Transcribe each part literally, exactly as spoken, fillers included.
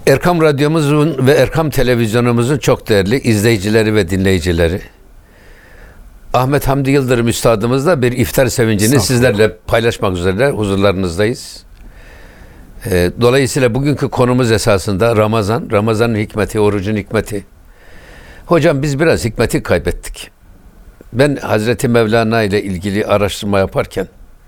Erkam Radyomuzun ve Erkam Televizyonumuzun çok değerli izleyicileri ve dinleyicileri, Ahmet Hamdi Yıldırım Üstadımızla bir iftar sevincini sizlerle paylaşmak üzere huzurlarınızdayız. Dolayısıyla bugünkü konumuz esasında Ramazan, Ramazan'ın hikmeti, orucun hikmeti. Hocam biz biraz hikmeti kaybettik. Ben Hazreti Mevlana ile ilgili araştırma yaparken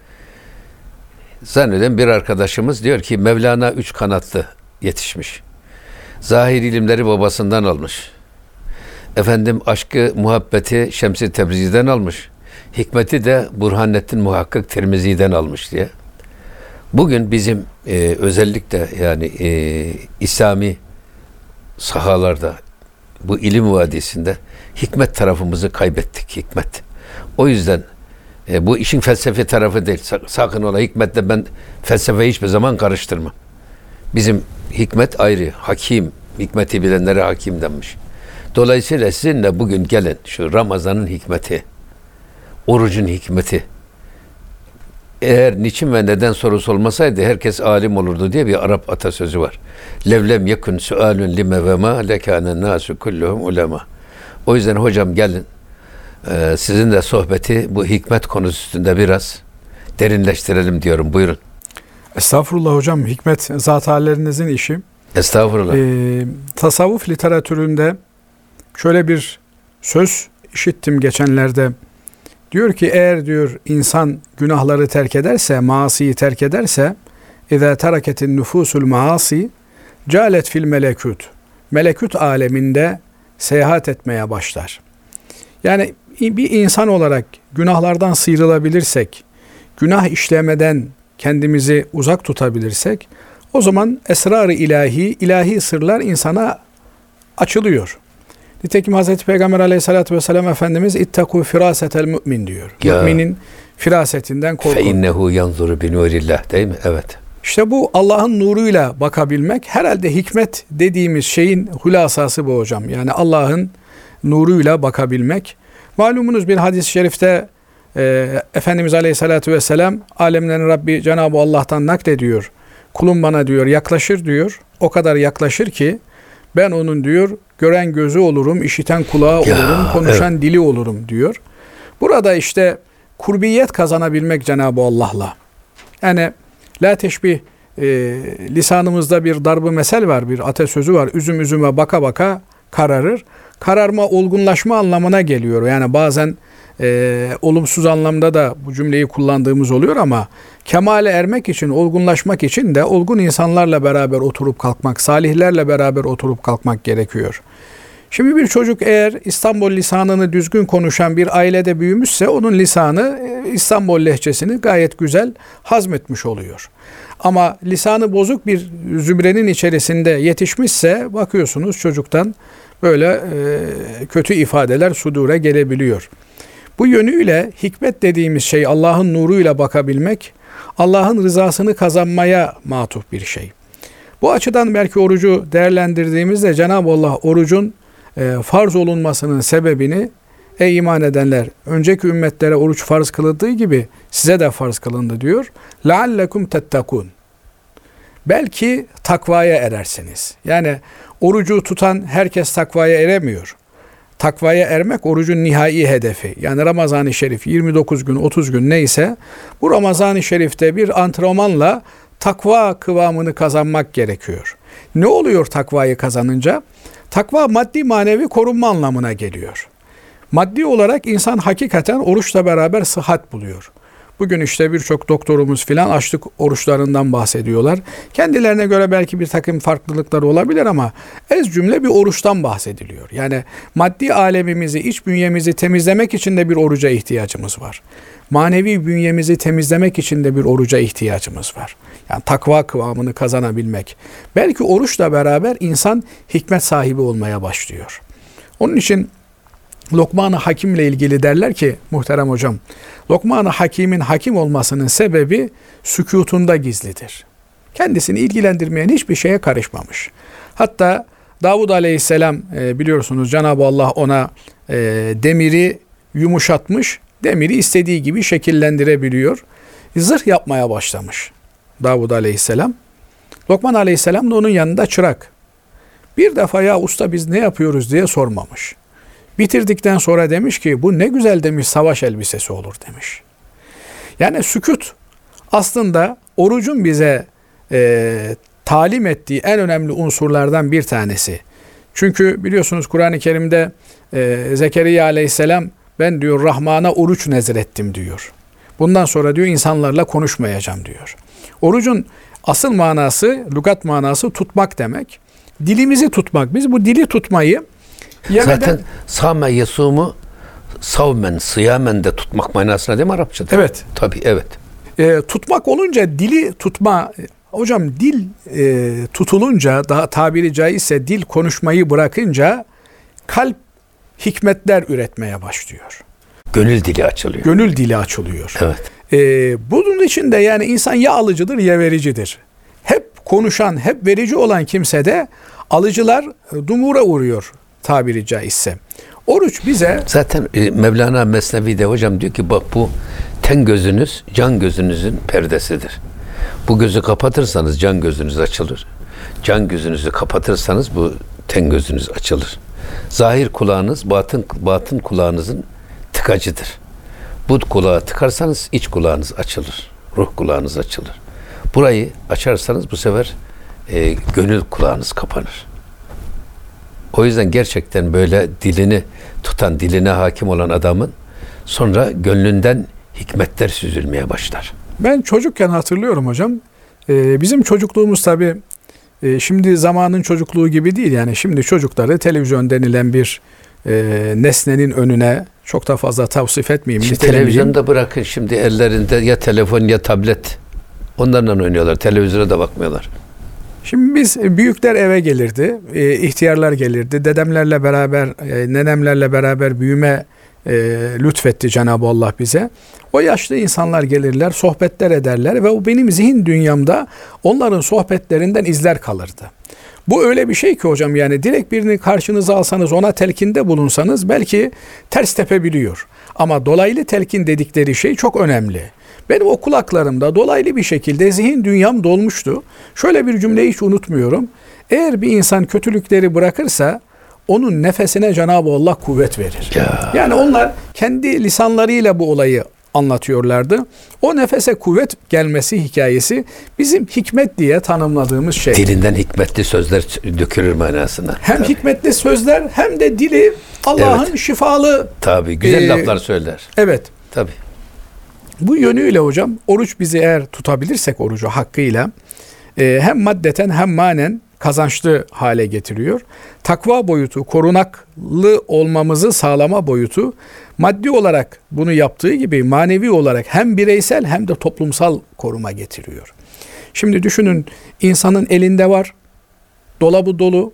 zanneden bir arkadaşımız diyor ki Mevlana üç kanatlı yetişmiş. Zahir ilimleri babasından almış. Efendim aşkı, muhabbeti Şems-i Tebrizi'den almış. Hikmeti de Burhanettin Muhakkak Tirmizi'den almış diye. Bugün bizim e, özellikle yani e, İslami sahalarda, bu ilim vadisinde hikmet tarafımızı kaybettik, hikmet. O yüzden e, bu işin felsefe tarafı değil. Sakın ola hikmetle ben felsefeyi hiçbir zaman karıştırmam. Bizim hikmet ayrı, hakim, hikmeti bilenlere hakim denmiş. Dolayısıyla sizinle bugün gelin şu Ramazan'ın hikmeti, orucun hikmeti. Eğer niçin ve neden sorusu olmasaydı herkes alim olurdu diye bir Arap atasözü var. Levlem yekun sualun lime ve ma lekânen nâsu kulluhum ulema. O yüzden hocam gelin e, sizinle sohbeti bu hikmet konusu üstünde biraz derinleştirelim diyorum. Buyurun. Estağfurullah hocam. Hikmet zat hallerinizin işi. Estağfurullah. Ee, tasavvuf literatüründe şöyle bir söz işittim geçenlerde. Diyor ki eğer diyor insan günahları terk ederse, maasiyi terk ederse اِذَا تَرَكَتِ النُّفُوسُ الْمَعَاسِ جَالَتْ fil melekut. Melekut aleminde seyahat etmeye başlar. Yani bir insan olarak günahlardan sıyrılabilirsek, günah işlemeden kendimizi uzak tutabilirsek, o zaman esrar-ı ilahi, ilahi sırlar insana açılıyor. Nitekim Hazreti Peygamber Aleyhisselatü Vesselam Efendimiz ittaku firasetel mümin diyor. Ya. Müminin firasetinden korkun. Fe innehu yanzuru bi nurillah değil mi? Evet. İşte bu Allah'ın nuruyla bakabilmek herhalde hikmet dediğimiz şeyin hülasası bu hocam. Yani Allah'ın nuruyla bakabilmek. Malumunuz bir hadis-i şerifte e, Efendimiz Aleyhisselatü Vesselam alemlerin Rabbi Cenab-ı Allah'tan naklediyor. Kulum bana diyor yaklaşır diyor. O kadar yaklaşır ki ben onun diyor gören gözü olurum, işiten kulağı ya, olurum, konuşan evet. dili olurum diyor. Burada işte kurbiyet kazanabilmek Cenab-ı Allah'la. Yani la teşbih e, lisanımızda bir darb-ı mesel var, bir atasözü var. Üzüm üzüme baka baka kararır. Kararma, olgunlaşma anlamına geliyor. Yani bazen e, olumsuz anlamda da bu cümleyi kullandığımız oluyor ama kemale ermek için, olgunlaşmak için de olgun insanlarla beraber oturup kalkmak, salihlerle beraber oturup kalkmak gerekiyor. Şimdi bir çocuk eğer İstanbul lisanını düzgün konuşan bir ailede büyümüşse onun lisanı İstanbul lehçesini gayet güzel hazmetmiş oluyor. Ama lisanı bozuk bir zümrenin içerisinde yetişmişse bakıyorsunuz çocuktan böyle e, kötü ifadeler sudure gelebiliyor. Bu yönüyle hikmet dediğimiz şey Allah'ın nuruyla bakabilmek, Allah'ın rızasını kazanmaya matuf bir şey. Bu açıdan belki orucu değerlendirdiğimizde Cenab-ı Allah orucun e, farz olunmasının sebebini ey iman edenler önceki ümmetlere oruç farz kılındığı gibi size de farz kılındı diyor. لَعَلَّكُمْ تَتَّقُونَ. Belki takvaya erersiniz. Yani orucu tutan herkes takvaya eremiyor. Takvaya ermek orucun nihai hedefi. Yani Ramazan-ı Şerif yirmi dokuz gün, otuz gün neyse bu Ramazan-ı Şerif'te bir antrenmanla takva kıvamını kazanmak gerekiyor. Ne oluyor takvayı kazanınca? Takva maddi manevi korunma anlamına geliyor. Maddi olarak insan hakikaten oruçla beraber sıhhat buluyor. Bugün işte birçok doktorumuz filan açlık oruçlarından bahsediyorlar. Kendilerine göre belki bir takım farklılıklar olabilir ama ez cümle bir oruçtan bahsediliyor. Yani maddi alemimizi, iç bünyemizi temizlemek için de bir oruca ihtiyacımız var. Manevi bünyemizi temizlemek için de bir oruca ihtiyacımız var. Yani takva kıvamını kazanabilmek. Belki oruçla beraber insan hikmet sahibi olmaya başlıyor. Onun için Lokman-ı Hakim'le ilgili derler ki muhterem hocam, Lokman-ı Hakim'in hakim olmasının sebebi sükûtunda gizlidir. Kendisini ilgilendirmeyen hiçbir şeye karışmamış. Hatta Davud Aleyhisselam biliyorsunuz Cenab-ı Allah ona demiri yumuşatmış, demiri istediği gibi şekillendirebiliyor. Zırh yapmaya başlamış Davud Aleyhisselam. Lokman Aleyhisselam da onun yanında çırak. Bir defa ya usta biz ne yapıyoruz diye sormamış. Bitirdikten sonra demiş ki bu ne güzel demiş, savaş elbisesi olur demiş. Yani sükût aslında orucun bize e, talim ettiği en önemli unsurlardan bir tanesi. Çünkü biliyorsunuz Kur'an-ı Kerim'de e, Zekeriya aleyhisselam ben diyor Rahman'a oruç nezrettim diyor. Bundan sonra diyor insanlarla konuşmayacağım diyor. Orucun asıl manası, lügat manası tutmak demek. Dilimizi tutmak. Biz bu dili tutmayı yemeden... Zaten sâme yesumu savmen, sıyamen de tutmak manasına değil mi Arapçada? Evet. Tabii, evet. E, tutmak olunca dili tutma... Hocam dil e, tutulunca, daha tabiri caizse dil konuşmayı bırakınca kalp hikmetler üretmeye başlıyor. Gönül dili açılıyor. Gönül dili açılıyor. Evet. E, bunun için de yani insan ya alıcıdır ya vericidir. Hep konuşan, hep verici olan kimse de alıcılar dumura uğruyor tabiri caizse. Oruç bize... Zaten e, Mevlana Mesnevi'de hocam diyor ki bak bu ten gözünüz can gözünüzün perdesidir. Bu gözü kapatırsanız can gözünüz açılır. Can gözünüzü kapatırsanız bu ten gözünüz açılır. Zahir kulağınız batın batın kulağınızın tıkacıdır. Bu kulağı tıkarsanız iç kulağınız açılır. Ruh kulağınız açılır. Burayı açarsanız bu sefer e, gönül kulağınız kapanır. O yüzden gerçekten böyle dilini tutan, diline hakim olan adamın sonra gönlünden hikmetler süzülmeye başlar. Ben çocukken hatırlıyorum hocam. Ee, bizim çocukluğumuz tabii e, şimdi zamanın çocukluğu gibi değil. Yani şimdi çocukları televizyon denilen bir e, nesnenin önüne çok da fazla tavsif etmeyeyim. Şimdi televizyonu da bırakın, şimdi ellerinde ya telefon ya tablet. Onlarla oynuyorlar. Televizyona da bakmıyorlar. Şimdi biz büyükler eve gelirdi, e, ihtiyarlar gelirdi. Dedemlerle beraber, e, nenemlerle beraber büyüme e, lütfetti Cenab-ı Allah bize. O yaşlı insanlar gelirler, sohbetler ederler ve o benim zihin dünyamda onların sohbetlerinden izler kalırdı. Bu öyle bir şey ki hocam, yani direkt birini karşınıza alsanız, ona telkinde bulunsanız belki ters tepebiliyor. Ama dolaylı telkin dedikleri şey çok önemli. Benim o kulaklarımda dolaylı bir şekilde zihin dünyam dolmuştu. Şöyle bir cümleyi hiç unutmuyorum. Eğer bir insan kötülükleri bırakırsa onun nefesine Cenab-ı Allah kuvvet verir. Ya. Yani onlar kendi lisanlarıyla bu olayı anlatıyorlardı. O nefese kuvvet gelmesi hikayesi bizim hikmet diye tanımladığımız şey. Dilinden hikmetli sözler dökülür manasına. Hem tabii. hikmetli sözler hem de dili Allah'ın evet. şifalı. Tabii güzel e, laflar söyler. Evet. Tabii. Bu yönüyle hocam oruç bizi eğer tutabilirsek orucu hakkıyla e, hem maddeten hem manen kazançlı hale getiriyor. Takva boyutu, korunaklı olmamızı sağlama boyutu maddi olarak bunu yaptığı gibi manevi olarak hem bireysel hem de toplumsal koruma getiriyor. Şimdi düşünün, insanın elinde var, dolabı dolu,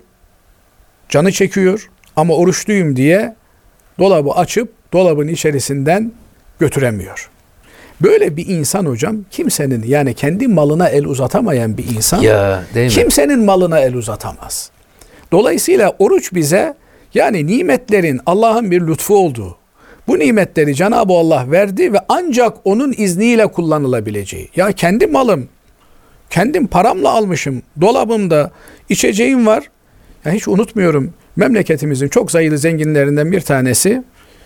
canı çekiyor ama oruçluyum diye dolabı açıp dolabın içerisinden götüremiyor. Böyle bir insan hocam kimsenin, yani kendi malına el uzatamayan bir insan ya, değil mi? Kimsenin malına el uzatamaz. Dolayısıyla oruç bize yani nimetlerin Allah'ın bir lütfu olduğu, bu nimetleri Cenab-ı Allah verdi ve ancak onun izniyle kullanılabileceği. Ya kendi malım, kendim paramla almışım, dolabımda içeceğim var. Ya hiç unutmuyorum, memleketimizin çok sayılı zenginlerinden bir tanesi,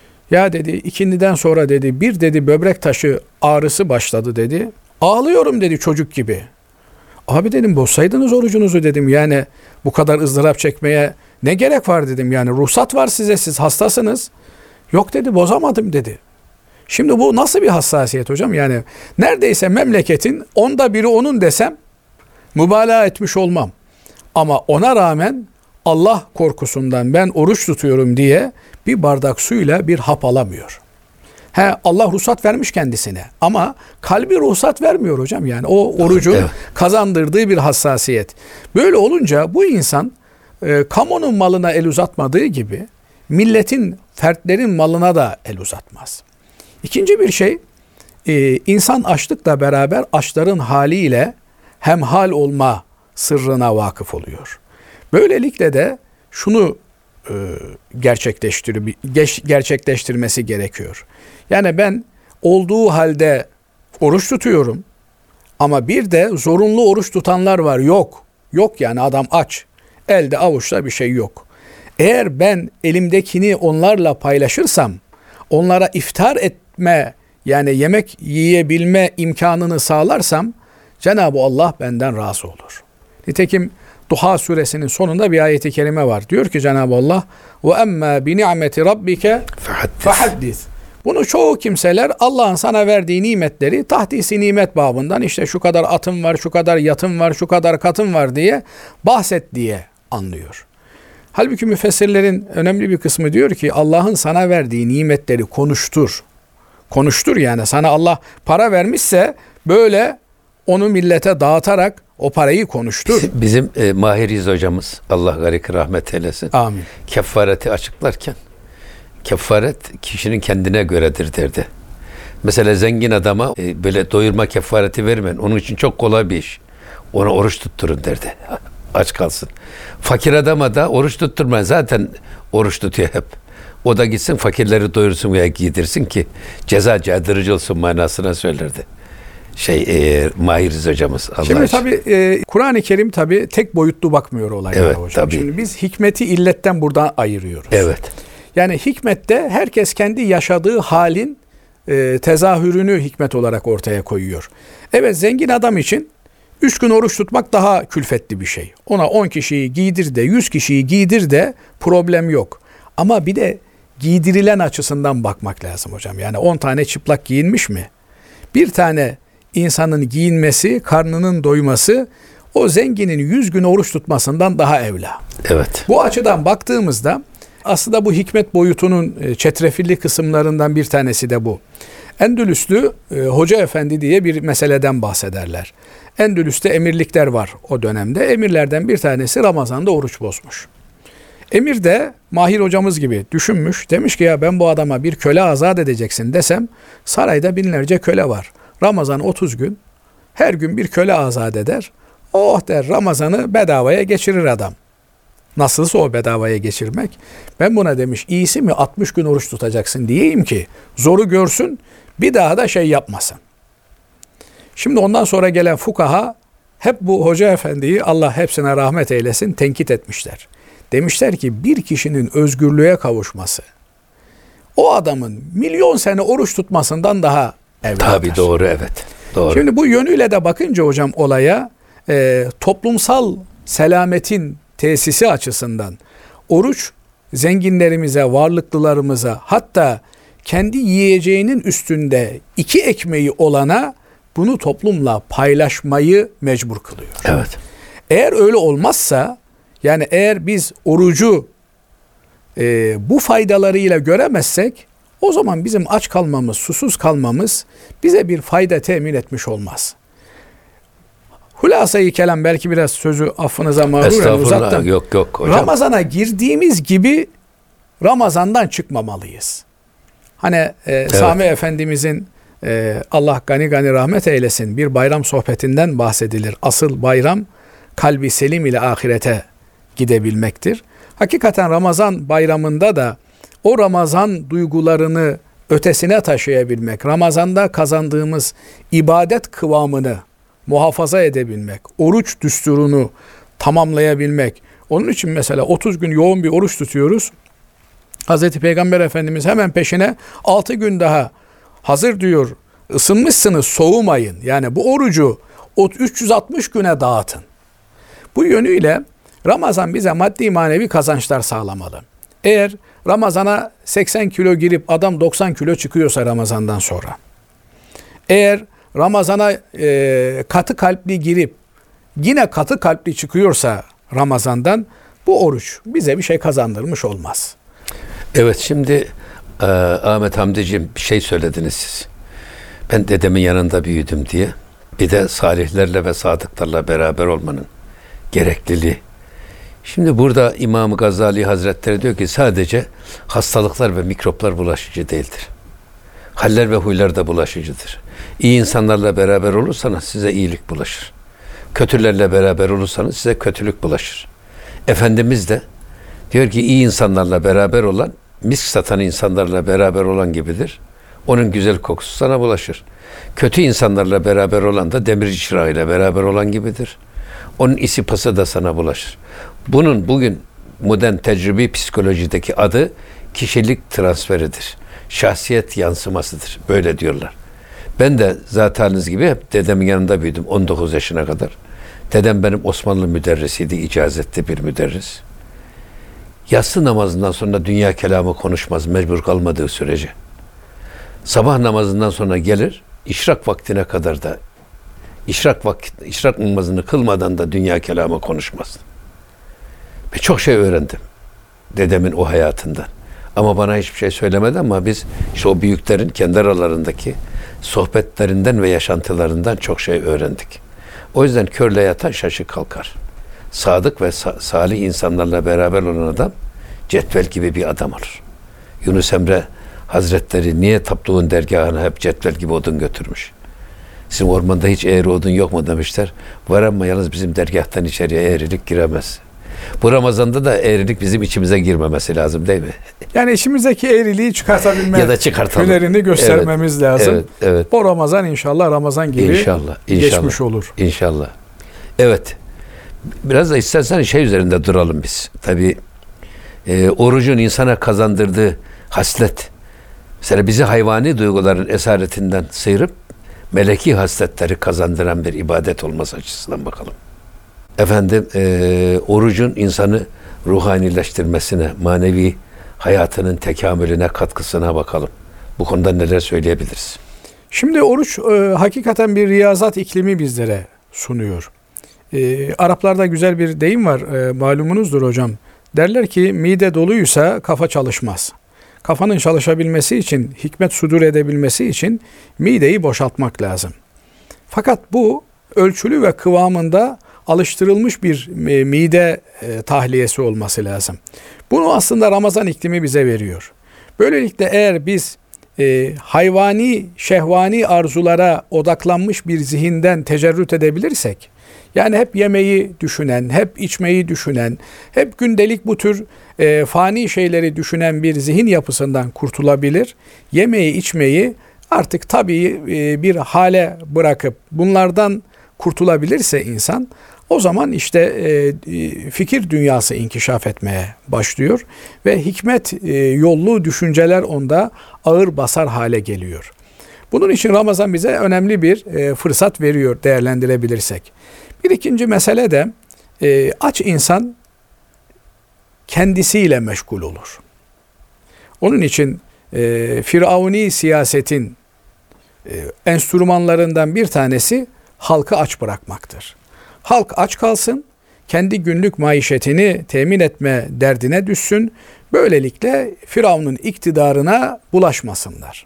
ya dedi ikindiden sonra dedi bir dedi böbrek taşı ağrısı başladı dedi. Ağlıyorum dedi çocuk gibi. Abi dedim bozsaydınız orucunuzu dedim, yani bu kadar ızdırap çekmeye ne gerek var dedim, yani ruhsat var size, siz hastasınız. Yok dedi, bozamadım dedi. Şimdi bu nasıl bir hassasiyet hocam, yani neredeyse memleketin onda biri onun desem mübalağa etmiş olmam. Ama ona rağmen Allah korkusundan ben oruç tutuyorum diye bir bardak suyla bir hap alamıyor. He, Allah ruhsat vermiş kendisine ama kalbi ruhsat vermiyor hocam, yani o orucun evet. kazandırdığı bir hassasiyet. Böyle olunca bu insan e, kamunun malına el uzatmadığı gibi milletin, fertlerin malına da el uzatmaz. İkinci bir şey, e, insan açlıkla beraber açların haliyle hemhal olma sırrına vakıf oluyor. Böylelikle de şunu e, gerçekleştir, gerçekleştirmesi gerekiyor. Yani ben olduğu halde oruç tutuyorum ama bir de zorunlu oruç tutanlar var. Yok. Yok yani adam aç. elde avuçta bir şey yok. Eğer ben elimdekini onlarla paylaşırsam, onlara iftar etme, yani yemek yiyebilme imkanını sağlarsam, Cenab-ı Allah benden razı olur. Nitekim Duha suresinin sonunda bir ayeti kerime var. Diyor ki Cenab-ı Allah, ve emmâ bi ni'meti rabbike fehaddis. Bunu çoğu kimseler Allah'ın sana verdiği nimetleri tahdisi nimet babından, işte şu kadar atım var, şu kadar yatım var, şu kadar katım var diye bahset diye anlıyor. Halbuki müfessirlerin önemli bir kısmı diyor ki Allah'ın sana verdiği nimetleri konuştur. Konuştur yani, sana Allah para vermişse böyle onu millete dağıtarak o parayı konuştur. Bizim e, Mahir İz hocamız, Allah garik rahmet eylesin. Amin. Kefareti açıklarken, kefaret kişinin kendine göredir derdi. Mesela zengin adama e, böyle doyurma kefareti vermeyin. Onun için çok kolay bir iş. Ona oruç tutturun derdi. Aç kalsın. Fakir adama da oruç tutturmayın. Zaten oruç tutuyor hep. O da gitsin fakirleri doyursun veya giydirsin ki ceza caydırıcı olsun manasına söylerdi. Şey e, Mahir İz hocamız. Allah Şimdi için. tabii e, Kur'an-ı Kerim tabii tek boyutlu bakmıyor olaylara Evet, hocam. tabii. Şimdi biz hikmeti illetten buradan ayırıyoruz. Evet. Yani hikmette herkes kendi yaşadığı halin e, tezahürünü hikmet olarak ortaya koyuyor. Evet, zengin adam için üç gün oruç tutmak daha külfetli bir şey. Ona on kişiyi giydir de yüz kişiyi giydir de problem yok. Ama bir de giydirilen açısından bakmak lazım hocam. Yani on tane çıplak giyinmiş mi? Bir tane insanın giyinmesi, karnının doyması o zenginin yüz gün oruç tutmasından daha evla. Evet. Bu açıdan baktığımızda aslında bu hikmet boyutunun çetrefilli kısımlarından bir tanesi de bu. Endülüslü e, Hoca Efendi diye bir meseleden bahsederler. Endülüs'te emirlikler var o dönemde. Emirlerden bir tanesi Ramazan'da oruç bozmuş. Emir de Mahir hocamız gibi düşünmüş. Demiş ki ya ben bu adama bir köle azat edeceksin desem sarayda binlerce köle var. Ramazan otuz gün, her gün bir köle azat eder. Oh der, Ramazan'ı bedavaya geçirir adam. Nasılsa o bedavaya geçirmek. Ben buna demiş iyisi mi altmış gün oruç tutacaksın diyeyim ki zoru görsün, bir daha da şey yapmasın. Şimdi ondan sonra gelen fukaha hep bu Hoca Efendi'yi Allah hepsine rahmet eylesin tenkit etmişler. Demişler ki bir kişinin özgürlüğe kavuşması o adamın milyon sene oruç tutmasından daha evladır. Tabii doğru, evet. Doğru. Şimdi bu yönüyle de bakınca hocam olaya e, toplumsal selametin tesisi açısından oruç zenginlerimize, varlıklılarımıza, hatta kendi yiyeceğinin üstünde iki ekmeği olana bunu toplumla paylaşmayı mecbur kılıyor. Evet. Eğer öyle olmazsa, yani eğer biz orucu e, bu faydalarıyla göremezsek, o zaman bizim aç kalmamız, susuz kalmamız bize bir fayda temin etmiş olmaz. Hulasa-i kelam, belki biraz sözü affınıza mağruren uzattım. Yok yok hocam. Ramazana girdiğimiz gibi Ramazan'dan çıkmamalıyız. Hani e, evet. Sami Efendimizin e, Allah gani gani rahmet eylesin bir bayram sohbetinden bahsedilir. Asıl bayram kalbi selim ile ahirete gidebilmektir. Hakikaten Ramazan bayramında da o Ramazan duygularını ötesine taşıyabilmek, Ramazan'da kazandığımız ibadet kıvamını muhafaza edebilmek, oruç düsturunu tamamlayabilmek. Onun için mesela otuz gün yoğun bir oruç tutuyoruz. Hazreti Peygamber Efendimiz hemen peşine altı gün daha hazır diyor, ısınmışsınız soğumayın. Yani bu orucu üç yüz altmış güne dağıtın. Bu yönüyle Ramazan bize maddi manevi kazançlar sağlamalı. Eğer Ramazan'a seksen kilo girip adam doksan kilo çıkıyorsa Ramazan'dan sonra, eğer Ramazan'a e, katı kalpli girip yine katı kalpli çıkıyorsa Ramazan'dan, bu oruç bize bir şey kazandırmış olmaz. Evet, şimdi e, Ahmet Hamdi'ciğim bir şey söylediniz siz. Ben dedemin yanında büyüdüm diye. Bir de salihlerle ve sadıklarla beraber olmanın gerekliliği. Şimdi burada İmam-ı Gazali Hazretleri diyor ki sadece hastalıklar ve mikroplar bulaşıcı değildir. Haller ve huylar da bulaşıcıdır. İyi insanlarla beraber olursanız size iyilik bulaşır. Kötülerle beraber olursanız size kötülük bulaşır. Efendimiz de diyor ki iyi insanlarla beraber olan, misk satan insanlarla beraber olan gibidir. Onun güzel kokusu sana bulaşır. Kötü insanlarla beraber olan da demirci çırağıyla beraber olan gibidir. Onun isi pası da sana bulaşır. Bunun bugün modern tecrübi psikolojideki adı kişilik transferidir. Şahsiyet yansımasıdır. Böyle diyorlar. Ben de zaten gibi hep dedemin yanında büyüdüm on dokuz yaşına kadar. Dedem benim Osmanlı müderrisiydi, icazetli bir müderris. Yatsı namazından sonra dünya kelamı konuşmaz, mecbur kalmadığı sürece. Sabah namazından sonra gelir, işrak vaktine kadar da işrak vakit, işrak namazını kılmadan da dünya kelamı konuşmaz. Ve çok şey öğrendim dedemin o hayatından. Ama bana hiçbir şey söylemedi, ama biz işte o büyüklerin kendi aralarındaki sohbetlerinden ve yaşantılarından çok şey öğrendik. O yüzden körle yatan şaşı kalkar. Sadık ve sa- salih insanlarla beraber olan adam cetvel gibi bir adam olur. Yunus Emre Hazretleri niye tapduğun dergahına hep cetvel gibi odun götürmüş? Sizin ormanda hiç eğri odun yok mu demişler. Var ama yalnız bizim dergahtan içeriye eğrilik giremez. Bu Ramazan'da da eğrilik bizim içimize girmemesi lazım, değil mi? Yani içimizdeki eğriliği çıkartabilme ya da çıkartalım. hünerini göstermemiz evet, lazım. Evet, evet. O Ramazan inşallah Ramazan gibi İnşallah, inşallah, geçmiş olur. İnşallah. Evet. Biraz da istersen şey üzerinde duralım biz. Tabii e, orucun insana kazandırdığı haslet. Mesela bizi hayvani duyguların esaretinden sıyırıp meleki hasletleri kazandıran bir ibadet olması açısından bakalım. Efendim, e, orucun insanı ruhanileştirmesine, manevi hayatının tekamülüne, katkısına bakalım. Bu konuda neler söyleyebiliriz? Şimdi oruç e, hakikaten bir riyazat iklimi bizlere sunuyor. E, Araplarda güzel bir deyim var, e, malumunuzdur hocam. Derler ki mide doluysa kafa çalışmaz. Kafanın çalışabilmesi için, hikmet sudur edebilmesi için mideyi boşaltmak lazım. Fakat bu ölçülü ve kıvamında alıştırılmış bir e, mide e, tahliyesi olması lazım. Bunu aslında Ramazan iklimi bize veriyor. Böylelikle eğer biz e, hayvani, şehvani arzulara odaklanmış bir zihinden tecerrüt edebilirsek, yani hep yemeği düşünen, hep içmeyi düşünen, hep gündelik bu tür e, fani şeyleri düşünen bir zihin yapısından kurtulabilir, yemeği, içmeyi artık tabii e, bir hale bırakıp bunlardan kurtulabilirse insan, o zaman işte e, fikir dünyası inkişaf etmeye başlıyor ve hikmet e, yollu düşünceler onda ağır basar hale geliyor. Bunun için Ramazan bize önemli bir e, fırsat veriyor değerlendirebilirsek. Bir ikinci mesele de e, aç insan kendisiyle meşgul olur. Onun için e, Firavuni siyasetin e, enstrümanlarından bir tanesi halkı aç bırakmaktır. Halk aç kalsın, kendi günlük maişetini temin etme derdine düşsün. Böylelikle Firavun'un iktidarına bulaşmasınlar.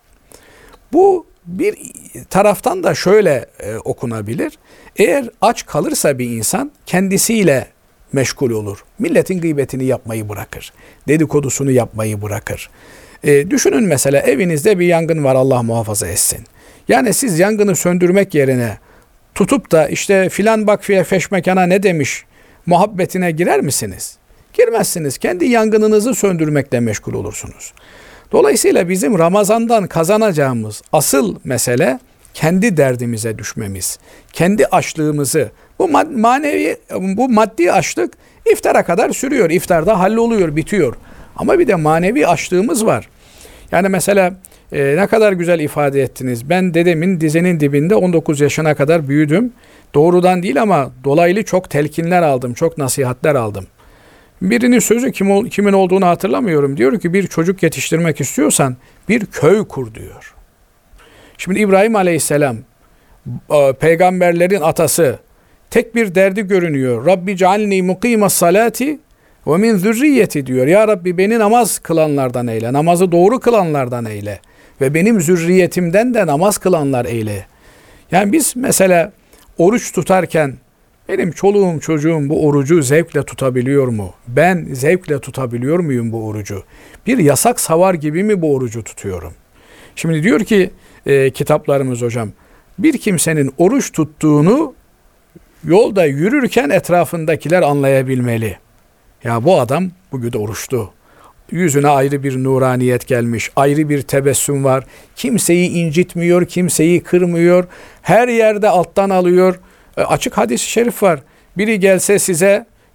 Bu bir taraftan da şöyle e, okunabilir. Eğer aç kalırsa bir insan kendisiyle meşgul olur. Milletin gıybetini yapmayı bırakır. Dedikodusunu yapmayı bırakır. E, düşünün mesela evinizde bir yangın var, Allah muhafaza etsin. Yani siz yangını söndürmek yerine tutup da işte filan bak feşmekana ne demiş muhabbetine girer misiniz? Girmezsiniz. Kendi yangınınızı söndürmekle meşgul olursunuz. Dolayısıyla bizim Ramazan'dan kazanacağımız asıl mesele kendi derdimize düşmemiz. Kendi açlığımızı, bu manevi, bu maddi açlık iftara kadar sürüyor. İftarda halloluyor, bitiyor. Ama bir de manevi açlığımız var. Yani mesela e, ne kadar güzel ifade ettiniz. Ben dedemin dizinin dibinde on dokuz yaşına kadar büyüdüm. Doğrudan değil ama dolaylı çok telkinler aldım, çok nasihatler aldım. Birinin sözü kim, kimin olduğunu hatırlamıyorum. Diyor ki bir çocuk yetiştirmek istiyorsan bir köy kur diyor. Şimdi İbrahim Aleyhisselam peygamberlerin atası, tek bir derdi görünüyor. Rabbi cealni mukimas salati ve min zürriyeti diyor. Ya Rabbi beni namaz kılanlardan eyle. Namazı doğru kılanlardan eyle. Ve benim zürriyetimden de namaz kılanlar eyle. Yani biz mesela oruç tutarken benim çoluğum çocuğum bu orucu zevkle tutabiliyor mu? Ben zevkle tutabiliyor muyum bu orucu? Bir yasak savar gibi mi bu orucu tutuyorum? Şimdi diyor ki e, kitaplarımız hocam, bir kimsenin oruç tuttuğunu yolda yürürken etrafındakiler anlayabilmeli. Ya bu adam bugün oruçlu. Yüzüne ayrı bir nuraniyet gelmiş, ayrı bir tebessüm var. Kimseyi incitmiyor, kimseyi kırmıyor. Her yerde alttan alıyor. E, açık hadis-i şerif var. Biri gelse size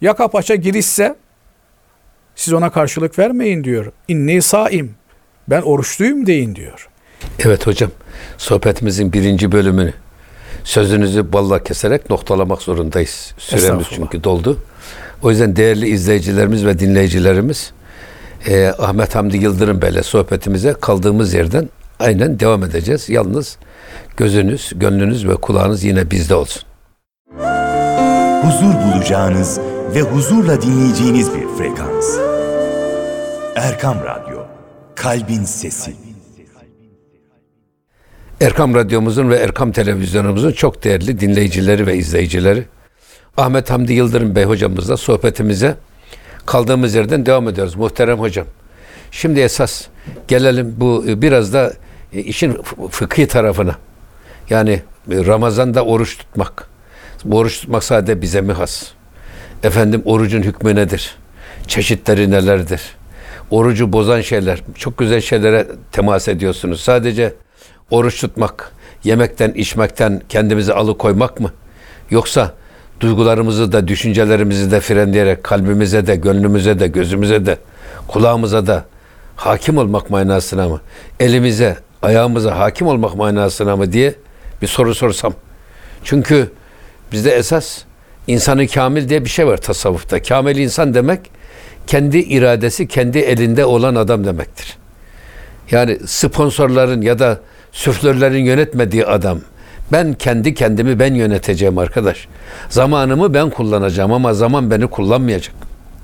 yaka paça girişse siz ona karşılık vermeyin diyor. İnni saim. Ben oruçluyum deyin diyor. Evet hocam, sohbetimizin birinci bölümünü sözünüzü balla keserek noktalamak zorundayız. Süremiz çünkü doldu. O yüzden değerli izleyicilerimiz ve dinleyicilerimiz, e, Ahmet Hamdi Yıldırım Bey'le sohbetimize kaldığımız yerden aynen devam edeceğiz. Yalnız gözünüz, gönlünüz ve kulağınız yine bizde olsun. Huzur bulacağınız ve huzurla dinleyeceğiniz bir frekans. Erkam Radyo, Kalbin Sesi. Erkam Radyomuzun ve Erkam Televizyonumuzun çok değerli dinleyicileri ve izleyicileri, Ahmet Hamdi Yıldırım Bey hocamızla sohbetimize kaldığımız yerden devam ediyoruz. Muhterem hocam, şimdi esas gelelim bu biraz da işin fıkhi tarafına. Yani Ramazan'da oruç tutmak. Bu oruç tutmak sadece bize mi has? Efendim, orucun hükmü nedir? Çeşitleri nelerdir? Orucu bozan şeyler, çok güzel şeylere temas ediyorsunuz. Sadece oruç tutmak, yemekten, içmekten kendimizi alıkoymak mı? Yoksa duygularımızı da, düşüncelerimizi de frenleyerek kalbimize de, gönlümüze de, gözümüze de, kulağımıza da hakim olmak manasına mı? Elimize, ayağımıza hakim olmak manasına mı diye bir soru sorsam. Çünkü bizde esas insanı kamil diye bir şey var tasavvufta. Kamil insan demek, kendi iradesi kendi elinde olan adam demektir. Yani sponsorların ya da süflörlerin yönetmediği adam. Ben kendi kendimi ben yöneteceğim arkadaş. Zamanımı ben kullanacağım ama zaman beni kullanmayacak.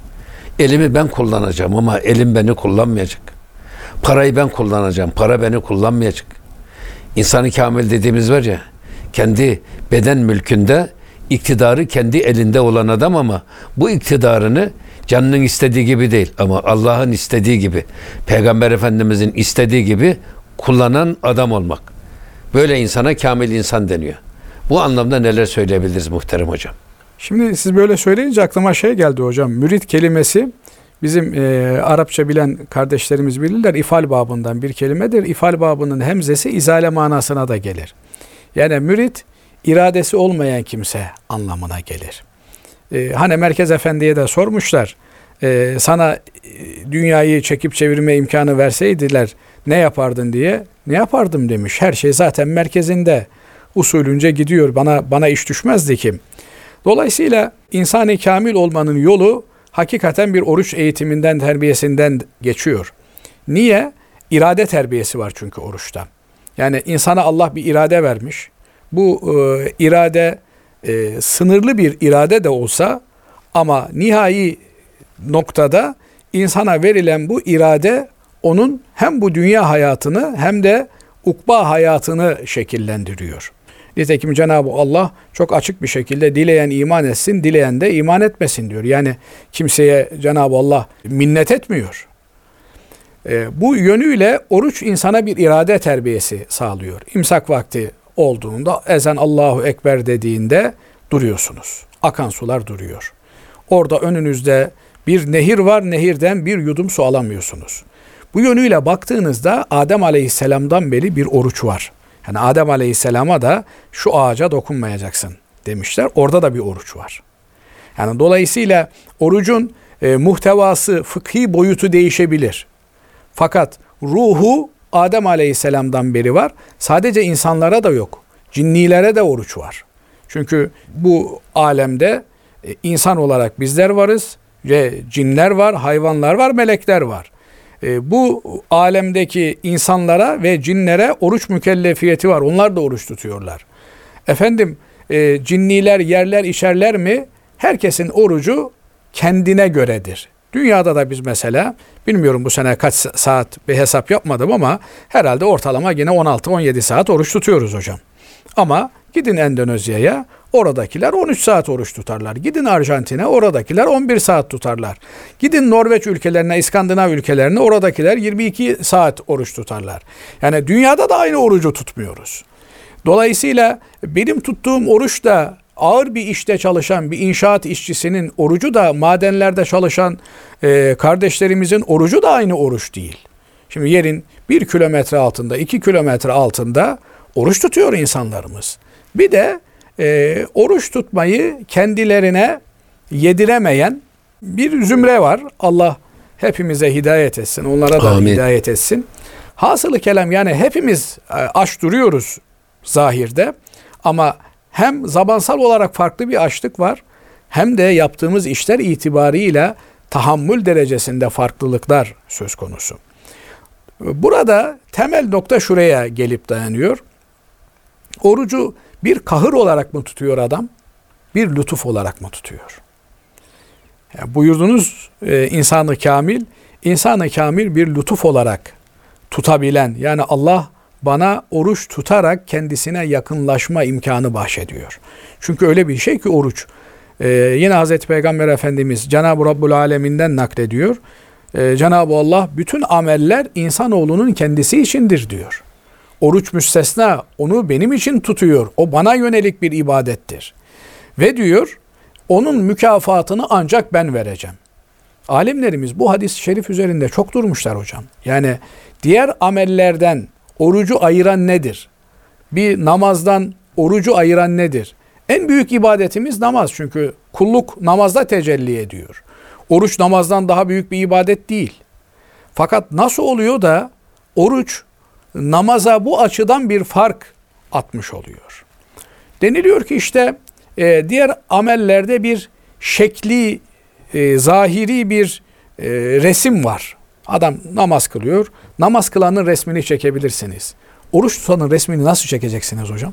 Elimi ben kullanacağım ama elim beni kullanmayacak. Parayı ben kullanacağım, para beni kullanmayacak. İnsan-ı kamil dediğimiz var ya, kendi beden mülkünde iktidarı kendi elinde olan adam ama bu iktidarını canının istediği gibi değil ama Allah'ın istediği gibi, Peygamber Efendimizin istediği gibi kullanan adam olmak. Böyle insana kamil insan deniyor. Bu anlamda neler söyleyebiliriz muhterem hocam? Şimdi siz böyle söyleyince aklıma şey geldi hocam. Mürit kelimesi bizim e, Arapça bilen kardeşlerimiz bilirler. İfal babından bir kelimedir. İfal babının hemzesi izale manasına da gelir. Yani mürit iradesi olmayan kimse anlamına gelir. E, hani Merkez Efendi'ye de sormuşlar. E, sana e, dünyayı çekip çevirme imkanı verseydiler ne yapardın diye. Ne yapardım demiş. Her şey zaten merkezinde usulünce gidiyor. Bana bana iş düşmezdi ki. Dolayısıyla insani kamil olmanın yolu hakikaten bir oruç eğitiminden, terbiyesinden geçiyor. Niye? İrade terbiyesi var çünkü oruçta. Yani insana Allah bir irade vermiş. Bu e, irade e, sınırlı bir irade de olsa ama nihai noktada insana verilen bu irade onun hem bu dünya hayatını hem de ukba hayatını şekillendiriyor. Nitekim Cenab-ı Allah çok açık bir şekilde dileyen iman etsin, dileyen de iman etmesin diyor. Yani kimseye Cenab-ı Allah minnet etmiyor. E, bu yönüyle oruç insana bir irade terbiyesi sağlıyor. İmsak vakti olduğunda ezan Allahu Ekber dediğinde duruyorsunuz. Akan sular duruyor. Orada önünüzde bir nehir var, nehirden bir yudum su alamıyorsunuz. Bu yönüyle baktığınızda Adem Aleyhisselam'dan beri bir oruç var. Yani Adem Aleyhisselam'a da şu ağaca dokunmayacaksın demişler. Orada da bir oruç var. Yani dolayısıyla orucun e, muhtevası, fıkhi boyutu değişebilir. Fakat ruhu Adem Aleyhisselam'dan beri var. Sadece insanlara da yok. Cinnilere de oruç var. Çünkü bu alemde e, insan olarak bizler varız ve cinler var, hayvanlar var, melekler var. E, bu alemdeki insanlara ve cinlere oruç mükellefiyeti var. Onlar da oruç tutuyorlar. Efendim e, cinniler yerler içerler mi? Herkesin orucu kendine göredir. Dünyada da biz mesela bilmiyorum bu sene kaç saat bir hesap yapmadım ama herhalde ortalama yine on altı on yedi saat oruç tutuyoruz hocam. Ama gidin Endonezya'ya, oradakiler on üç saat oruç tutarlar. Gidin Arjantin'e, oradakiler on bir saat tutarlar. Gidin Norveç ülkelerine, İskandinav ülkelerine, oradakiler yirmi iki saat oruç tutarlar. Yani dünyada da aynı orucu tutmuyoruz. Dolayısıyla benim tuttuğum oruç da ağır bir işte çalışan bir inşaat işçisinin orucu da madenlerde çalışan e, kardeşlerimizin orucu da aynı oruç değil. Şimdi yerin bir kilometre altında, iki kilometre altında oruç tutuyor insanlarımız. Bir de e, oruç tutmayı kendilerine yediremeyen bir zümre var. Allah hepimize hidayet etsin. Onlara da Amin. hidayet etsin. Hasılı kelam, yani hepimiz aç duruyoruz zahirde ama hem zamansal olarak farklı bir açlık var, hem de yaptığımız işler itibarıyla tahammül derecesinde farklılıklar söz konusu. Burada temel nokta şuraya gelip dayanıyor. Orucu bir kahır olarak mı tutuyor adam, bir lütuf olarak mı tutuyor? Yani buyurdunuz e, insan-ı kamil, insan-ı kamil bir lütuf olarak tutabilen, yani Allah bana oruç tutarak kendisine yakınlaşma imkanı bahşediyor. Çünkü öyle bir şey ki oruç. Ee, yine Hazreti Peygamber Efendimiz Cenab-ı Rabbul Alemin'den naklediyor. Ee, Cenab-ı Allah bütün ameller insanoğlunun kendisi içindir diyor. Oruç müstesna, onu benim için tutuyor. O bana yönelik bir ibadettir. Ve diyor, onun mükafatını ancak ben vereceğim. Alimlerimiz bu hadis-i şerif üzerinde çok durmuşlar hocam. Yani diğer amellerden orucu ayıran nedir? Bir namazdan orucu ayıran nedir? En büyük ibadetimiz namaz, çünkü kulluk namazda tecelli ediyor. Oruç namazdan daha büyük bir ibadet değil. Fakat nasıl oluyor da oruç namaza bu açıdan bir fark atmış oluyor? Deniliyor ki işte e, diğer amellerde bir şekli, e, zahiri bir e, resim var. Adam namaz kılıyor. Namaz kılanın resmini çekebilirsiniz. Oruç tutanın resmini nasıl çekeceksiniz hocam?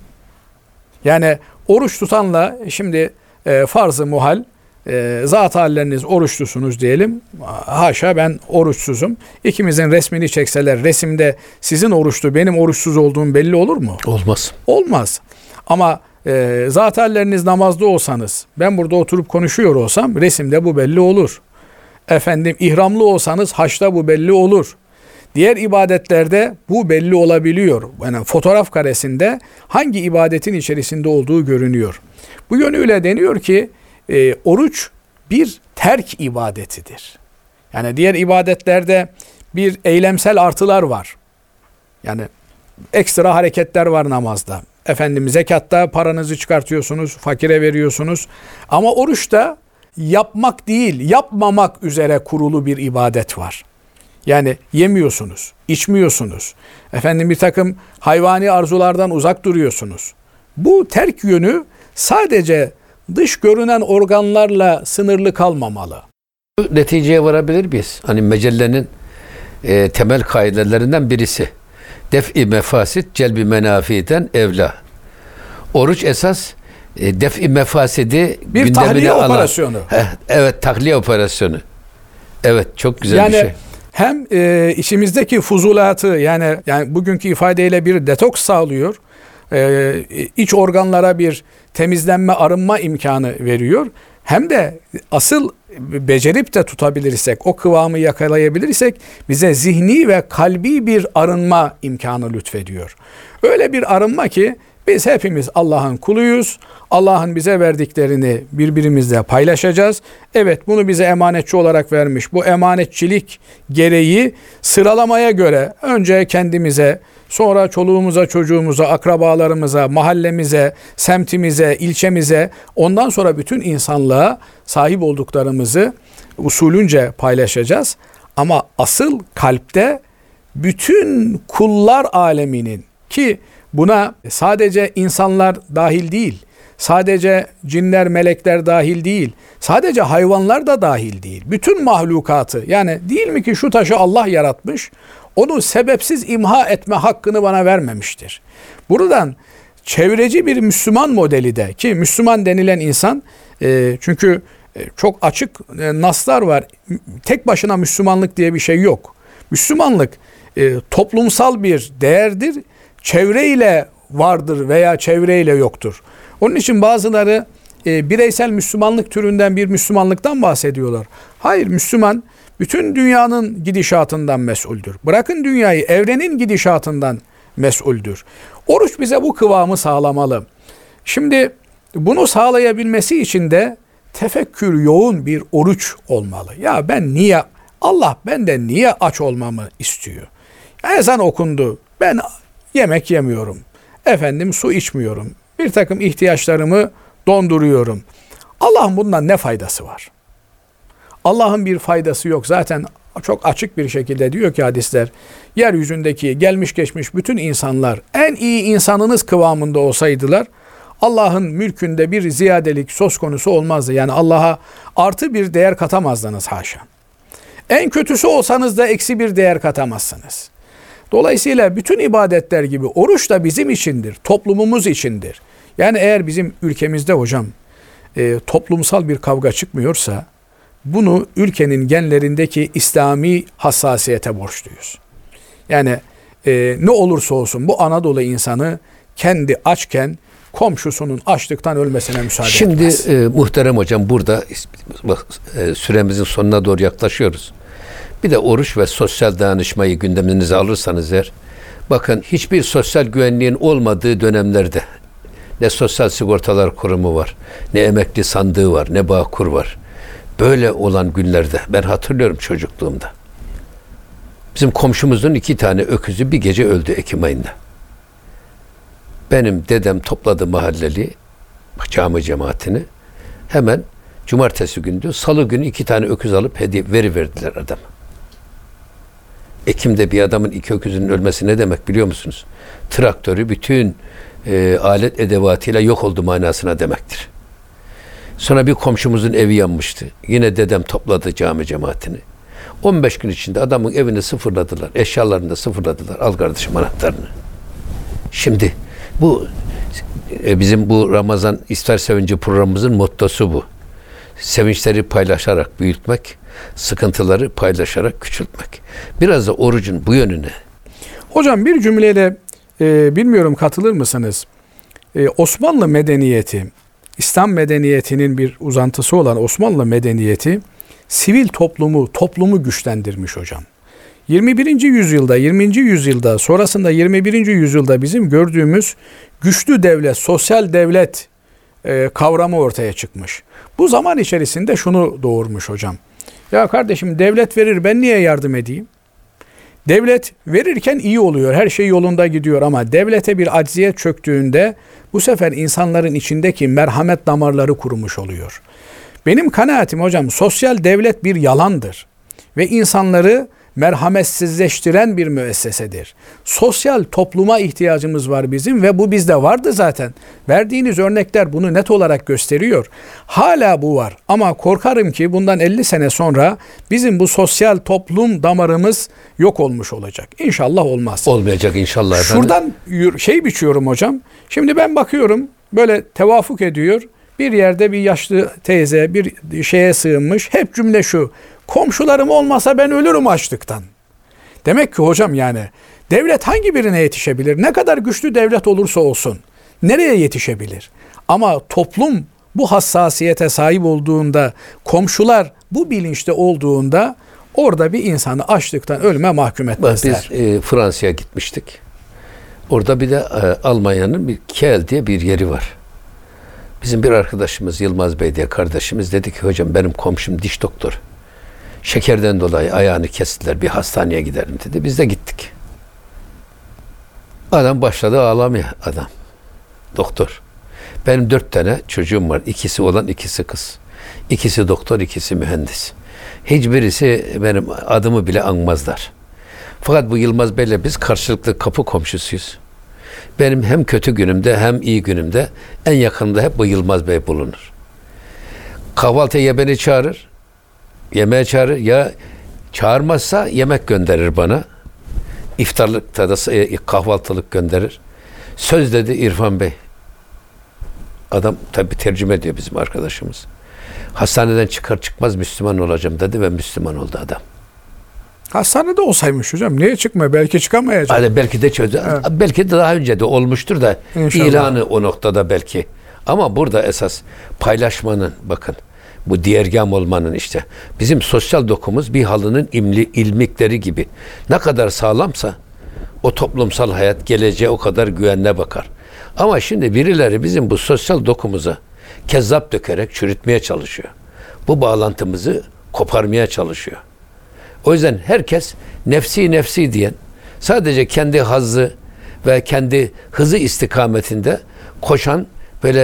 Yani oruç tutanla şimdi e, farz-ı muhal, e, zat halleriniz oruçlusunuz diyelim. Haşa ben oruçsuzum. İkimizin resmini çekseler resimde sizin oruçlu benim oruçsuz olduğum belli olur mu? Olmaz. Olmaz. Ama e, zat halleriniz namazda olsanız, ben burada oturup konuşuyor olsam resimde bu belli olur. Efendim ihramlı olsanız haçta bu belli olur. Diğer ibadetlerde bu belli olabiliyor. Yani fotoğraf karesinde hangi ibadetin içerisinde olduğu görünüyor. Bu yönüyle deniyor ki e, oruç bir terk ibadetidir. Yani diğer ibadetlerde bir eylemsel artılar var. Yani ekstra hareketler var namazda. Efendim zekatta paranızı çıkartıyorsunuz, fakire veriyorsunuz. Ama oruçta yapmak değil, yapmamak üzere kurulu bir ibadet var. Yani yemiyorsunuz, içmiyorsunuz. Efendim bir takım hayvani arzulardan uzak duruyorsunuz. Bu terk yönü sadece dış görünen organlarla sınırlı kalmamalı. Bu neticeye varabilir miyiz? Hani mecellenin e, temel kaidelerinden birisi. Def-i mefasit, celbi menafiden evla. Oruç esas e, def-i mefasidi Bir gündemine tahliye alan. operasyonu. Heh, evet, tahliye operasyonu. Evet, çok güzel yani, bir şey. Hem e, içimizdeki fuzulatı, yani yani bugünkü ifadeyle bir detoks sağlıyor. E, iç organlara bir temizlenme, arınma imkanı veriyor. Hem de asıl becerip de tutabilirsek, o kıvamı yakalayabilirsek bize zihni ve kalbi bir arınma imkanı lütfediyor. Öyle bir arınma ki biz hepimiz Allah'ın kuluyuz. Allah'ın bize verdiklerini birbirimizle paylaşacağız. Evet, bunu bize emanetçi olarak vermiş. Bu emanetçilik gereği sıralamaya göre önce kendimize, sonra çoluğumuza, çocuğumuza, akrabalarımıza, mahallemize, semtimize, ilçemize, ondan sonra bütün insanlığa sahip olduklarımızı usulünce paylaşacağız. Ama asıl kalpte bütün kullar aleminin, ki buna sadece insanlar dahil değil, sadece cinler, melekler dahil değil, sadece hayvanlar da dahil değil. Bütün mahlukatı, yani değil mi ki şu taşı Allah yaratmış, onu sebepsiz imha etme hakkını bana vermemiştir. Buradan çevreci bir Müslüman modeli de, ki Müslüman denilen insan e, çünkü e, çok açık e, naslar var. Tek başına Müslümanlık diye bir şey yok. Müslümanlık e, toplumsal bir değerdir. Çevreyle vardır veya çevreyle yoktur. Onun için bazıları e, bireysel Müslümanlık türünden bir Müslümanlıktan bahsediyorlar. Hayır, Müslüman bütün dünyanın gidişatından mesuldür. Bırakın dünyayı, evrenin gidişatından mesuldür. Oruç bize bu kıvamı sağlamalı. Şimdi bunu sağlayabilmesi için de tefekkür yoğun bir oruç olmalı. Ya ben niye, Allah benden niye aç olmamı istiyor? Ezan okundu, ben yemek yemiyorum. Efendim su içmiyorum. Bir takım ihtiyaçlarımı donduruyorum. Allah'ın bundan ne faydası var? Allah'ın bir faydası yok. Zaten çok açık bir şekilde diyor ki hadisler, yeryüzündeki gelmiş geçmiş bütün insanlar en iyi insanınız kıvamında olsaydılar, Allah'ın mülkünde bir ziyadelik söz konusu olmazdı. Yani Allah'a artı bir değer katamazdınız haşa. En kötüsü olsanız da eksi bir değer katamazsınız. Dolayısıyla bütün ibadetler gibi oruç da bizim içindir, toplumumuz içindir. Yani eğer bizim ülkemizde hocam e, toplumsal bir kavga çıkmıyorsa, bunu ülkenin genlerindeki İslami hassasiyete borçluyuz. Yani e, ne olursa olsun bu Anadolu insanı kendi açken komşusunun açlıktan ölmesine müsaade Şimdi, etmez. Şimdi e, muhterem hocam, burada bak, e, süremizin sonuna doğru yaklaşıyoruz. Bir de oruç ve sosyal dayanışmayı gündeminize alırsanız eğer, bakın hiçbir sosyal güvenliğin olmadığı dönemlerde ne sosyal sigortalar kurumu var, ne emekli sandığı var, ne Bağkur var. Böyle olan günlerde ben hatırlıyorum çocukluğumda. Bizim komşumuzun iki tane öküzü bir gece öldü Ekim ayında. Benim dedem topladı mahalleli cami cemaatini. Hemen cumartesi gündü, salı günü iki tane öküz alıp hediye veri verdiler adama. Ekim'de bir adamın iki öküzünün ölmesi ne demek biliyor musunuz? Traktörü bütün e, alet edevatıyla yok oldu manasına demektir. Sonra bir komşumuzun evi yanmıştı. Yine dedem topladı cami cemaatini. on beş gün içinde adamın evini sıfırladılar. Eşyalarını da sıfırladılar. Al kardeşim anahtarını. Şimdi bu e, bizim bu Ramazan İftar Sevinci programımızın mottosu bu. Sevinçleri paylaşarak büyütmek, sıkıntıları paylaşarak küçültmek. Biraz da orucun bu yönüne. Hocam bir cümleyle e, bilmiyorum katılır mısınız? E, Osmanlı medeniyeti, İslam medeniyetinin bir uzantısı olan Osmanlı medeniyeti sivil toplumu, toplumu güçlendirmiş hocam. yirmi birinci yüzyılda, yirminci yüzyılda, sonrasında yirmi birinci yüzyılda bizim gördüğümüz güçlü devlet, sosyal devlet e, kavramı ortaya çıkmış. Bu zaman içerisinde şunu doğurmuş hocam. Ya kardeşim devlet verir, ben niye yardım edeyim? Devlet verirken iyi oluyor, her şey yolunda gidiyor ama devlete bir acziyet çöktüğünde bu sefer insanların içindeki merhamet damarları kurumuş oluyor. Benim kanaatim hocam, sosyal devlet bir yalandır ve insanları merhametsizleştiren bir müessesedir. Sosyal topluma ihtiyacımız var bizim ve bu bizde vardı zaten. Verdiğiniz örnekler bunu net olarak gösteriyor. Hala bu var ama korkarım ki bundan elli sene sonra bizim bu sosyal toplum damarımız yok olmuş olacak. İnşallah olmaz. Olmayacak inşallah efendim. Şuradan şey biçiyorum hocam. Şimdi ben bakıyorum böyle tevafuk ediyor. Bir yerde bir yaşlı teyze bir şeye sığınmış. Hep cümle şu: komşularım olmasa ben ölürüm açlıktan. Demek ki hocam yani devlet hangi birine yetişebilir? Ne kadar güçlü devlet olursa olsun nereye yetişebilir? Ama toplum bu hassasiyete sahip olduğunda, komşular bu bilinçte olduğunda orada bir insanı açlıktan ölüme mahkum etmezler. Biz e, Fransa'ya gitmiştik. Orada bir de e, Almanya'nın bir Kiel diye bir yeri var. Bizim bir arkadaşımız Yılmaz Bey diye kardeşimiz dedi ki hocam benim komşum diş doktoru. Şekerden dolayı ayağını kestiler, bir hastaneye gidelim dedi. Biz de gittik. Adam başladı ağlamaya adam. Doktor. Benim dört tane çocuğum var. İkisi olan, ikisi kız. İkisi doktor, ikisi mühendis. Hiçbirisi benim adımı bile anmazlar. Fakat bu Yılmaz Bey'le biz karşılıklı kapı komşusuyuz. Benim hem kötü günümde hem iyi günümde en yakınımda hep bu Yılmaz Bey bulunur. Kahvaltıya beni çağırır. Yemeğe çağırır. Ya çağırmazsa yemek gönderir bana. İftarlıkta da kahvaltılık gönderir. Söz dedi İrfan Bey. Adam tabii tercüme ediyor bizim arkadaşımız. Hastaneden çıkar çıkmaz Müslüman olacağım dedi ve Müslüman oldu adam. Hastanede olsaymış hocam. Niye çıkmıyor? Belki çıkamayacak. Yani belki de çözdü. Evet. Belki de daha önce de olmuştur da İnşallah. İlanı o noktada belki. Ama burada esas paylaşmanın, bakın bu diğergam olmanın işte bizim sosyal dokumuz bir halının imli, ilmikleri gibi. Ne kadar sağlamsa o toplumsal hayat geleceğe o kadar güvenle bakar. Ama şimdi birileri bizim bu sosyal dokumuza kezzap dökerek çürütmeye çalışıyor. Bu bağlantımızı koparmaya çalışıyor. O yüzden herkes nefsi nefsi diyen, sadece kendi hazzı ve kendi hızı istikametinde koşan böyle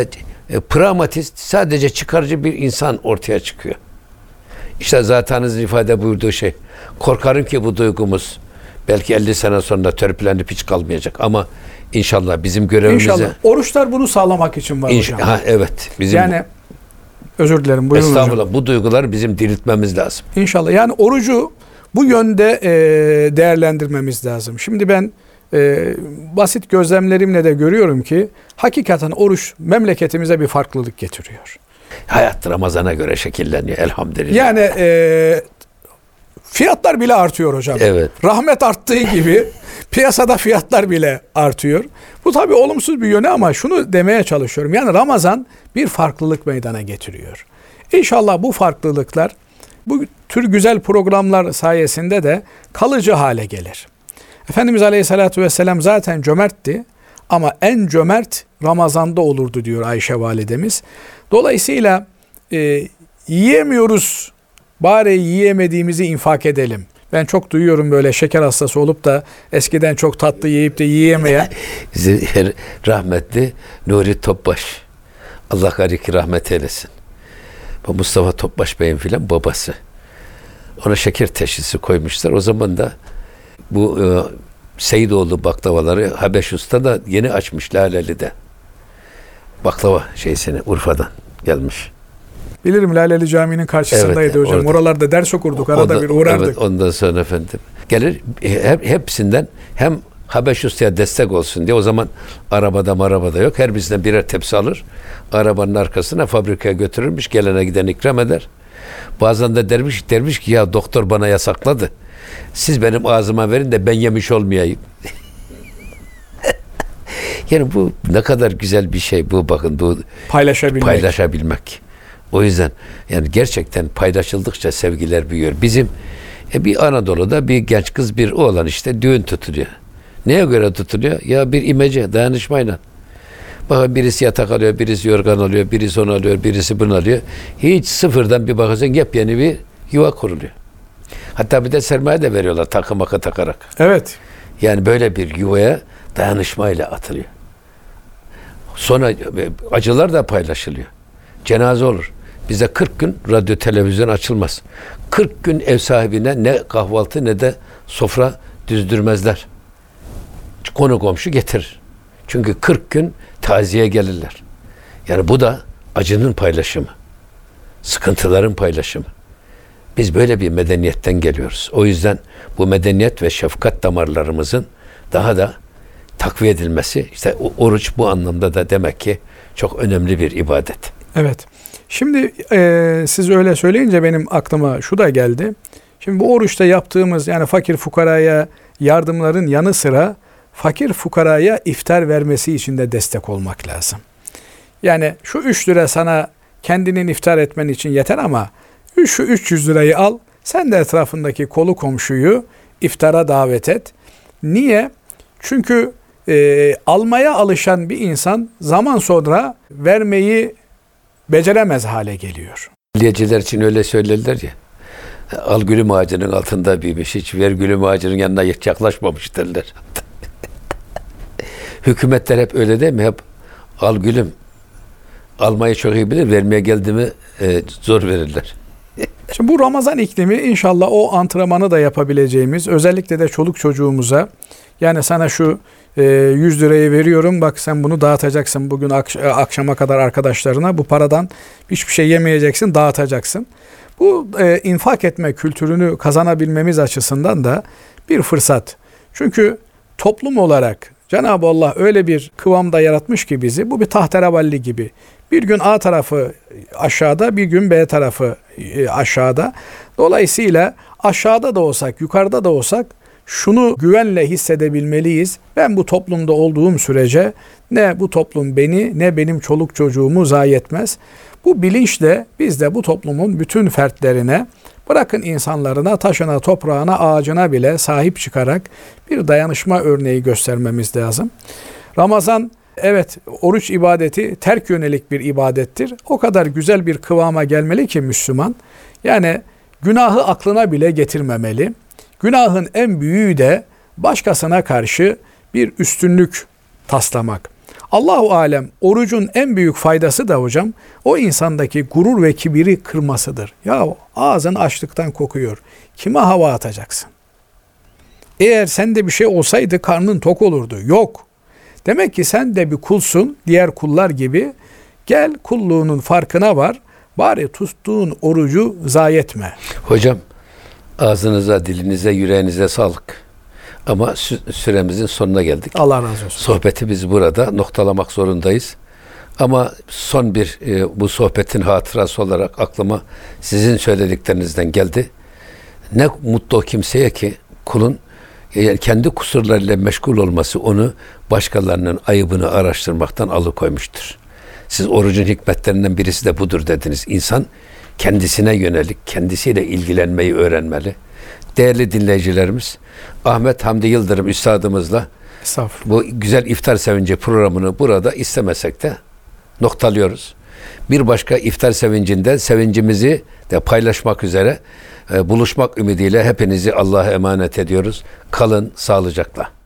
e, pragmatist, sadece çıkarcı bir insan ortaya çıkıyor. İşte zatenizin ifade buyurduğu şey. Korkarım ki bu duygumuz belki elli sene sonra törpülenip hiç kalmayacak ama inşallah bizim görevimize... İnşallah. Oruçlar bunu sağlamak için var İnş- hocam. ha, evet. Bizim Yani özür dilerim. Buyurun hocam. estağfurullah, bu duyguları bizim diriltmemiz lazım. İnşallah. Yani orucu bu yönde e, değerlendirmemiz lazım. Şimdi ben e, basit gözlemlerimle de görüyorum ki hakikaten oruç memleketimize bir farklılık getiriyor. Hayat Ramazan'a göre şekilleniyor elhamdülillah. Yani e, fiyatlar bile artıyor hocam. Evet. Rahmet arttığı gibi piyasada fiyatlar bile artıyor. Bu tabii olumsuz bir yönü ama şunu demeye çalışıyorum. Yani Ramazan bir farklılık meydana getiriyor. İnşallah bu farklılıklar bu tür güzel programlar sayesinde de kalıcı hale gelir. Efendimiz Aleyhisselatü Vesselam zaten cömertti ama en cömert Ramazan'da olurdu diyor Ayşe validemiz. Dolayısıyla e, yiyemiyoruz, bari yiyemediğimizi infak edelim. Ben çok duyuyorum böyle şeker hastası olup da eskiden çok tatlı yiyip de yiyemeyen. Rahmetli Nuri Topbaş. Allah gariki rahmet eylesin. Bu Mustafa Topbaş Bey'in filan babası. Ona şeker teşhisi koymuşlar. O zaman da bu e, Seyidoğlu baklavaları Habeş Usta da yeni açmış Laleli'de. Baklava şeysini Urfa'dan gelmiş. Bilirim, Laleli Camii'nin karşısındaydı Evet, hocam. orada. Oralarda ders okurduk. Arada Ondan, bir uğrardık. Evet, ondan sonra efendim. Gelir hep, hepsinden hem Habeş Usta'ya destek olsun diye, o zaman arabada marabada yok. Her birisinden birer tepsi alır. Arabanın arkasına fabrikaya götürürmüş. Gelene giden ikram eder. Bazen de dermiş, dermiş ki ya doktor bana yasakladı. Siz benim ağzıma verin de ben yemiş olmayayım. Yani bu ne kadar güzel bir şey bu, bakın bu Paylaşabilmek. paylaşabilmek. O yüzden yani gerçekten paylaşıldıkça sevgiler büyüyor. Bizim e, bir Anadolu'da bir genç kız bir oğlan işte düğün tutuluyor. Neye göre tutuluyor? Ya bir imece, dayanışmayla. Bakın birisi yatak alıyor, birisi yorgan alıyor, birisi onu alıyor, birisi bunu alıyor. Hiç sıfırdan bir bakacaksın yepyeni bir yuva kuruluyor. Hatta bir de sermaye de veriyorlar takı maka takarak. Evet. Yani böyle bir yuvaya dayanışmayla atılıyor. Sonra acılar da paylaşılıyor. Cenaze olur. Bize kırk gün radyo televizyon açılmaz. kırk gün ev sahibine ne kahvaltı ne de sofra düzdürmezler. Konu komşu getirir. Çünkü kırk gün taziye gelirler. Yani bu da acının paylaşımı. Sıkıntıların paylaşımı. Biz böyle bir medeniyetten geliyoruz. O yüzden bu medeniyet ve şefkat damarlarımızın daha da takviye edilmesi, işte oruç bu anlamda da demek ki çok önemli bir ibadet. Evet. Şimdi e, siz öyle söyleyince benim aklıma şu da geldi. Şimdi bu oruçta yaptığımız yani fakir fukaraya yardımların yanı sıra fakir fukaraya iftar vermesi için de destek olmak lazım. Yani şu üç lira sana kendinin iftar etmen için yeter ama şu üç yüz lirayı al, sen de etrafındaki kolu komşuyu iftara davet et. Niye? Çünkü e, almaya alışan bir insan zaman sonra vermeyi beceremez hale geliyor. Milliyetçiler için öyle söylerler ya, al gülüm ağacının altında büyümüş, hiç ver gülüm ağacının yanına hiç yaklaşmamış derler. Hükümetler hep öyle değil mi? Hep al gülüm, almayı çok iyi bilir, vermeye geldi mi e, zor verirler. Şimdi bu Ramazan iklimi inşallah o antrenmanı da yapabileceğimiz, özellikle de çoluk çocuğumuza, yani sana şu e, yüz lirayı veriyorum, bak sen bunu dağıtacaksın bugün akş- akşama kadar arkadaşlarına, bu paradan hiçbir şey yemeyeceksin, dağıtacaksın. Bu e, infak etme kültürünü kazanabilmemiz açısından da bir fırsat. Çünkü toplum olarak Cenab-ı Allah öyle bir kıvamda yaratmış ki bizi, bu bir tahterevalli gibi. Bir gün A tarafı aşağıda, bir gün B tarafı aşağıda. Dolayısıyla aşağıda da olsak, yukarıda da olsak şunu güvenle hissedebilmeliyiz. Ben bu toplumda olduğum sürece ne bu toplum beni ne benim çoluk çocuğumu zayi etmez. Bu bilinçle biz de bu toplumun bütün fertlerine, bırakın insanlarına, taşına, toprağına, ağacına bile sahip çıkarak bir dayanışma örneği göstermemiz lazım. Ramazan, evet, oruç ibadeti terk yönelik bir ibadettir. O kadar güzel bir kıvama gelmeli ki Müslüman, yani günahı aklına bile getirmemeli. Günahın en büyüğü de başkasına karşı bir üstünlük taslamak. Allahu alem orucun en büyük faydası da hocam o insandaki gurur ve kibiri kırmasıdır. Ya ağzın açlıktan kokuyor. Kime hava atacaksın? Eğer sende bir şey olsaydı karnın tok olurdu. Yok. Demek ki sen de bir kulsun, diğer kullar gibi. Gel kulluğunun farkına var. Bari tuttuğun orucu zayi etme. Hocam ağzınıza, dilinize, yüreğinize sağlık. Ama sü- süremizin sonuna geldik. Allah razı olsun. Sohbeti biz burada noktalamak zorundayız. Ama son bir e, bu sohbetin hatırası olarak aklıma sizin söylediklerinizden geldi. Ne mutlu o kimseye ki kulun e, kendi kusurlarıyla meşgul olması onu başkalarının ayıbını araştırmaktan alıkoymuştur. Siz orucun hikmetlerinden birisi de budur dediniz. İnsan kendisine yönelik, kendisiyle ilgilenmeyi öğrenmeli. Değerli dinleyicilerimiz, Ahmet Hamdi Yıldırım üstadımızla bu güzel iftar sevinci programını burada istemesek de noktalıyoruz. Bir başka iftar sevincinde sevincimizi de paylaşmak üzere e, buluşmak ümidiyle hepinizi Allah'a emanet ediyoruz. Kalın sağlıcakla.